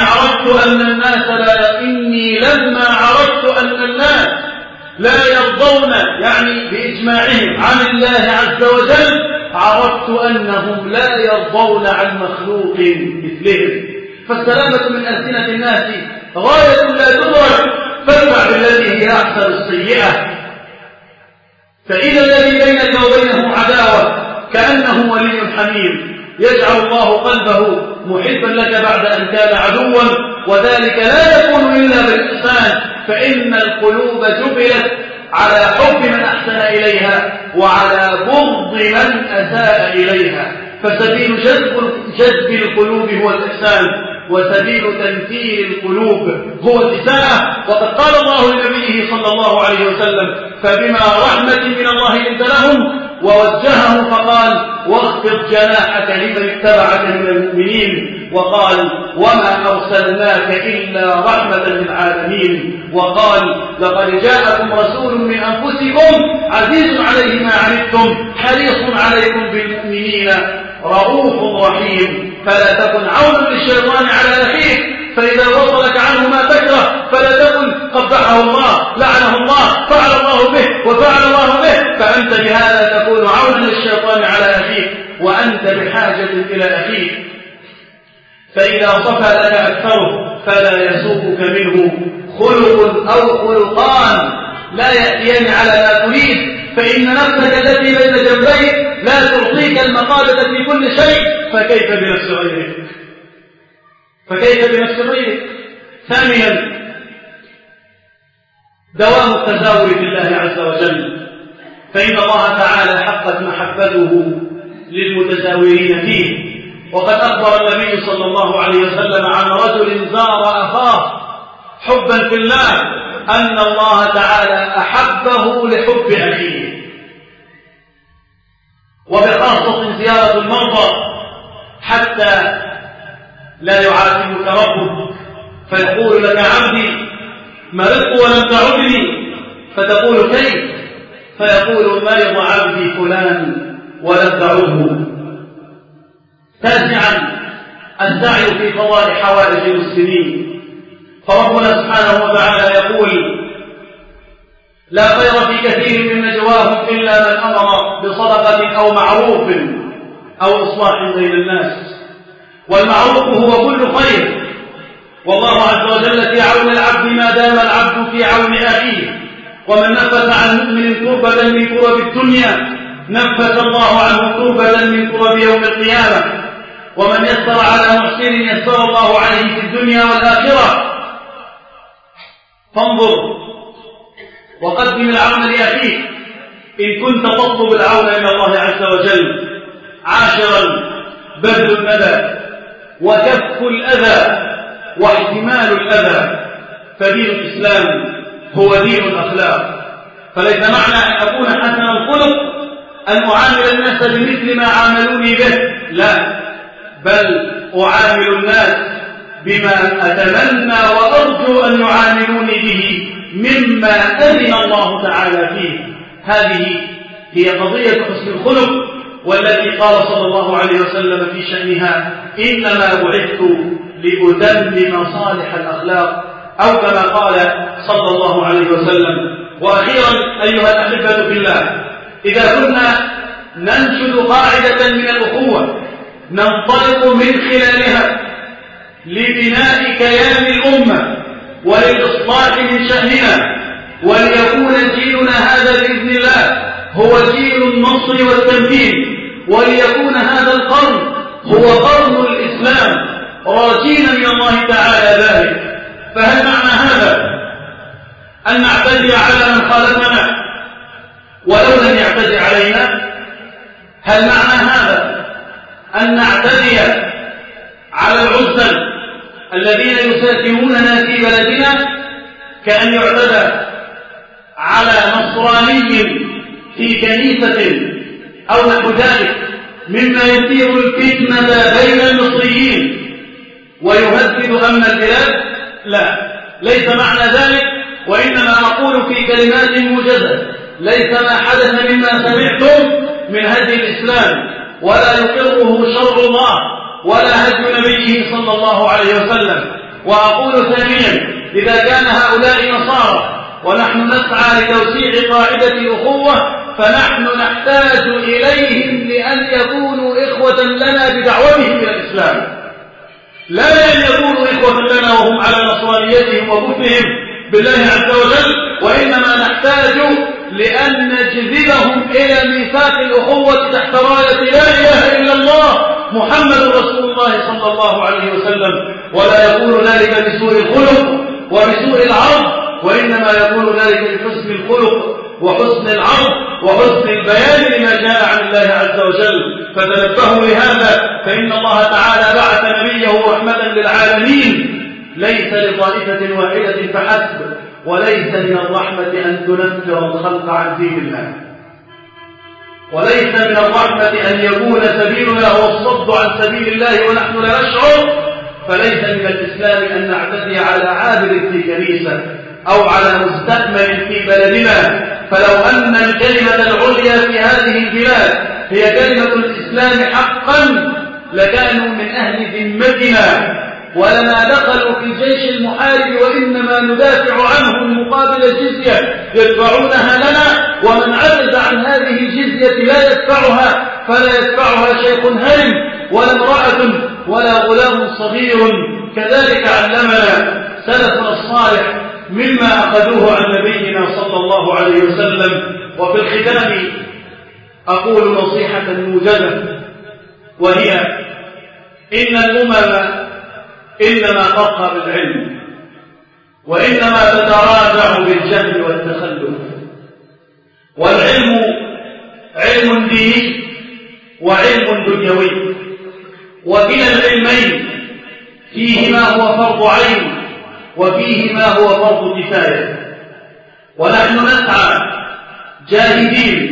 لما عرفت أن الناس لا يرضون، يعني بإجماعهم، عن الله عز وجل، عرفت أنهم لا يرضون عن مخلوق مثلهم. فالسلامة من ألسنة الناس غاية لا تدرك، فادفع بالتي هي أحسن السيئة، فإذا الذي بينك وبينه عداوة كأنه ولي حميم. يجعل الله قلبه محبا لك بعد أن كان عدوا، وذلك لا يكون إلا بالإحسان، فإن القلوب جبلت على حب من أحسن إليها وعلى بغض من أساء إليها. فسبيل جذب القلوب هو الإحسان، وسبيل تنفير القلوب هو الإساءة. وقد قال الله لنبيه صلى الله عليه وسلم: فبما رحمة من الله لنت لهم، ووجهه فقال: واخفض جناحك لمن اتبعك من المؤمنين. وقال: وما أرسلناك إلا رحمة للعالمين. وقال: لقد جاءكم رسول من أنفسكم عزيز عليه ما عنتم حريص عليكم بالمؤمنين رؤوف رحيم. فلا تكن عونا للشيطان على أخيك، فإذا وصلك عنه ما تكره فلا تكن قبحه الله، لعنه الله، فعل الله به وفعل الله به، فأنت بهذا تكون عونا للشيطان على أخيك، وأنت بحاجة إلى أخيك. فإذا صفى لك أكثره فلا يسوقك منه خلق أو خلقان لا يأتيان على ما تريد، فإن نفسك التي بين جنبيك لا تعطيك المقالة في كل شيء، فكيف بنفس غيرك؟ ثانيا، دوام التزاور بالله عز وجل، فإن الله تعالى حق تحققت محبته للمتساويين فيه. وقد أخبر النبي صلى الله عليه وسلم عن رجل زار أخاه حبا في الله أن الله تعالى أحبه لحب أخيه. وبخاصة زيارة المرضى حتى لا يعاتبك ربك فيقول لك عبدي مرضت ولم تعدني، فتقول كيف؟ فيقول مرض عبدي فلان ولم تعده. تاسعا السعي في قضاء حوائج المسلمين، فربنا سبحانه وتعالى يقول لا خير في كثير من نجواهم إلا من أمر بصدقة أو معروف أو إصلاح بين الناس. والمعروف هو كل خير، والله عز وجل في عون العبد ما دام العبد في عون أخيه. ومن نفس عن مؤمن كربة من كرب الدنيا نفس الله عنه كربة من كرب يوم القيامة. ومن يسر على محسن يسر الله عليه في الدنيا والآخرة. فانظر وقدم العون لأخيك إن كنت تطلب العون من الله عز وجل. عاشرا بذل الندى وكف الأذى واحتمال الأذى، فدين الإسلام هو دين الأخلاق. فليس معنى أن أكون حسن الخلق أن أعامل الناس بمثل ما عاملوني به، لا، بل أعامل الناس بما أتمنى وأرجو أن يعاملوني به مما أذن الله تعالى فيه. هذه هي قضية حسن الخلق، والتي قال صلى الله عليه وسلم في شأنها إنما بعثت لأتمم صالح الأخلاق، أو كما قال صلى الله عليه وسلم. وأخيرا أيها الأحبة في الله، إذا كنا ننشد قاعدة من الأخوة ننطلق من خلالها لبناء كيان الأمة وللإصلاح من شأننا، وليكون جيلنا هذا بإذن الله هو جيل النصر والتمكين، وليكون هذا القرن هو قرن الإسلام راجين من الله تعالى ذلك. فهل معنى هذا أن نعتدي على من خالفنا ولو لم يعتدي علينا؟ هل معنى هذا أن نعتدي على العزل الذين يساكنوننا في بلدنا كأن يعتدى على نصراني في كنيسة أو نحو ذلك مما يثير الفتنة بين المصريين ويهدد أمن البلاد؟ لا، ليس معنى ذلك. وإنما نقول في كلمات موجزة ليس ما حدث مما سمعتم من هدي الإسلام ولا يقره شرع الله ولا هدي نبيه صلى الله عليه وسلم. وأقول ثانيا إذا كان هؤلاء نصارى ونحن نسعى لتوسيع قاعدة الأخوة فنحن نحتاج إليهم لأن يكونوا إخوة لنا بدعوتهم إلى الإسلام، لا أن يكونوا إخوة لنا وهم على نصرانيتهم وكفرهم بالله عز وجل، وإنما نحتاج لأن نجذبهم إلى ميثاق الأخوة تحت راية لا إله إلا الله محمد رسول الله صلى الله عليه وسلم. ولا يكون ذلك بسوء الخلق وبسوء العرض، وإنما يكون ذلك بحسن الخلق وحسن العرض وحسن البيان لما جاء عن الله عز وجل. فتنبهوا لهذا، فإن الله تعالى بعث نبيه رحمة للعالمين ليس لطائفة واحدة فحسب، وليس من الرحمة أن تنفر الخلق عن دين الله، وليس من الرحمة أن يكون سبيلنا هو الصد عن سبيل الله ونحن لا نشعر. فليس من الإسلام أن نعتدي على عابر في كنيسة أو على مستأمن في بلدنا. فلو أن الكلمة العليا في هذه البلاد هي كلمة الإسلام حقا لكانوا من أهل ذمتنا ولما دخلوا في الجيش المحارب، وإنما ندافع عنهم مقابل الجزية يدفعونها لنا، ومن عجز عن هذه الجزية لا يدفعها فلا يدفعها شيخ هرم ولا امرأة ولا غلام صغير. كذلك علمنا سلفنا الصالح مما أخذوه عن نبينا صلى الله عليه وسلم. وفي الختام أقول نصيحة موجزة، وهي إن الأمم إنما ترقى بالعلم وإنما تتراجع بالجهل والتخلف، والعلم علم علم ديني وعلم دنيوي، وكلا العلمين فيه ما هو فرض عين وفيه ما هو فرض كفاية، ونحن نسعى جاهدين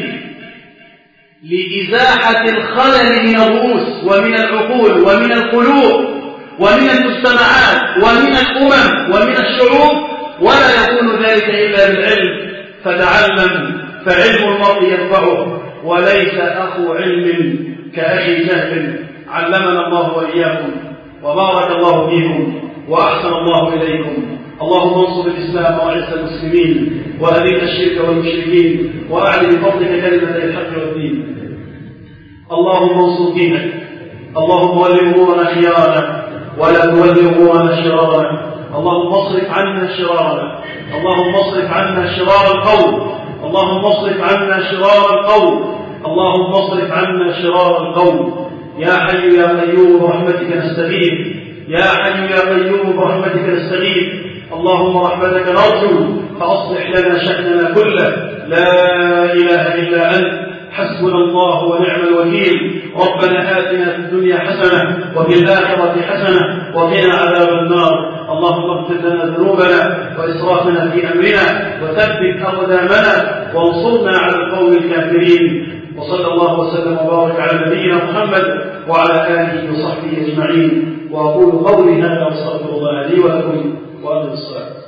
لإزاحة الخلل من الرؤوس ومن العقول ومن القلوب ومن المجتمعات ومن الأمم ومن الشعوب، ولا يكون ذلك إلا بالعلم. فتعلم فعلم المرء ينفعه، وليس أخو علم كأخي جهل. علمنا الله وإياكم، وبارك الله فيكم، وأحسن الله إليكم. اللهم انصر الإسلام وأعز المسلمين، وأذل الشرك والمشركين، وأعل بفضلك كلمة الحق والدين. اللهم انصر دينك، اللهم ول أمورنا خيارنا ولا تول أمورنا شرارنا. اللهم اصرف عنا شرارنا، اللهم اصرف عنا شرار القوم، اللهم اصرف عنا شرار القوم، اللهم اصرف عنا شرار القوم. يا حي يا قيوم برحمتك نستغيث، يا حي يا قيوم برحمتك نستغيث. اللهم رحمتك نرجو، فأصلح لنا شأننا كله. لا إله إلا أنت، حسبنا الله ونعم الوكيل. ربنا آتنا في الدنيا حسنة وفي الآخرة حسنة وقنا عذاب النار. اللهم اغفر لنا ذنوبنا وإسرافنا في أمرنا، وثبت أقدامنا وانصرنا على القوم الكافرين. وصلى الله وسلم وبارك على نبينا محمد وعلى آله وصحبه أجمعين. وأقول قولي هذا واستغفر الله لي ولكم وأقم الصلاة.